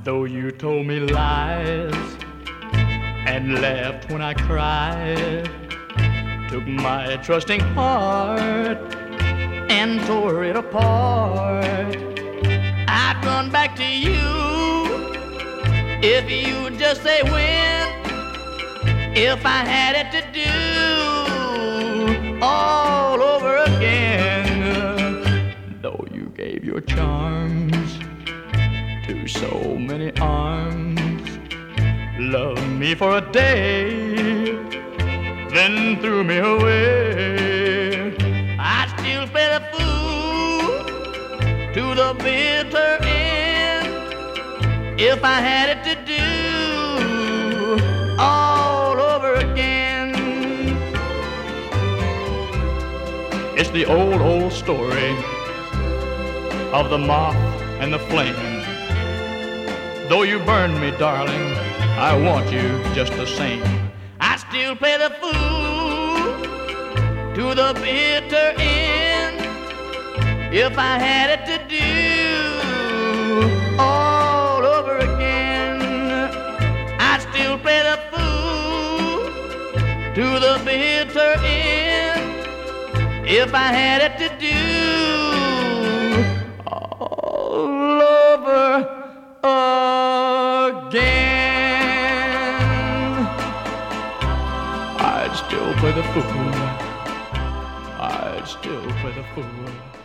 Though you told me lies and laughed when I cried, took my trusting heart and tore it apart, I'd run back to you if you would just say when, if I had it to do all over again. Though you gave your charms to so many arms, loved me for a day, then threw me away, I'd still play the fool to the bitter end if I had it to do all over again. It's the old, old story of the moth and the flame. Though you burned me, darling, I want you just the same. I still play the fool to the bitter end if I had it to do all over again. I still play the fool to the bitter end if I had it to do all over again. I'd still play the fool. I'd still play the fool.